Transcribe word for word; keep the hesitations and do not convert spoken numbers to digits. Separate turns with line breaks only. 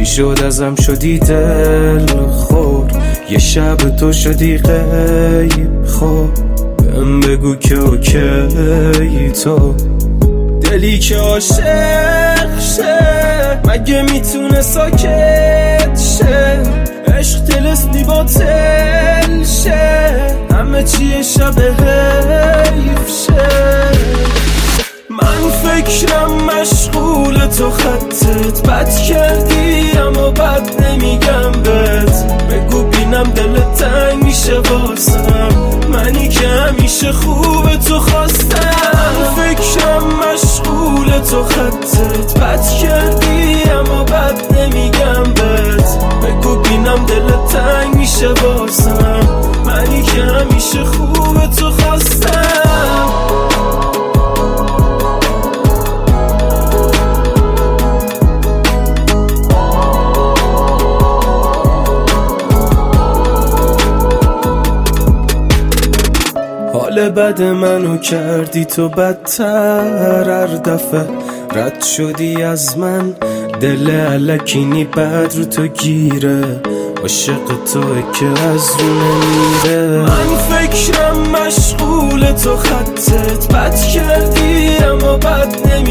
شد ازم شدی دل خور، یه شب تو شدی غیب خور. بهم بگو که اوکی تو دلی که عاشق شه، مگه میتونه ساکت شه؟ عشق تلسنی باطل شه، همه چیه شب حیف شه. من فکرم مشغول تو خطت، بد کردی اما بد نمیگم بهت. بگو بینم دلت تنگ میشه واسم، منی که همیشه خوب تو خواستم. من فکرم مشغول تو خطت، بد کردی اما بد نمیگم بهت. بگو بینم دلت تنگ میشه واسم، منی که همیشه خوب تو خواستم. حال بد منو کردی تو بدتر، هر دفعه رد شدی از من. دل الکینی بد رو تو گیره، عاشق توه که از رو نمیره. من فکرم مشغول تو خطت، بد کردی اما بد نمیره.